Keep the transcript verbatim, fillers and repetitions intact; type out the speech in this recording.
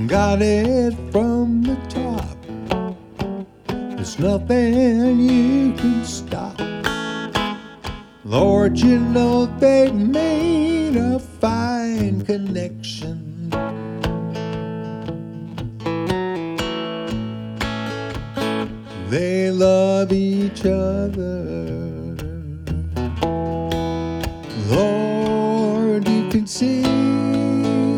got it from the top. There's nothing you can stop. Lord, you know they made a fine connection. They love each other. Lord, you can see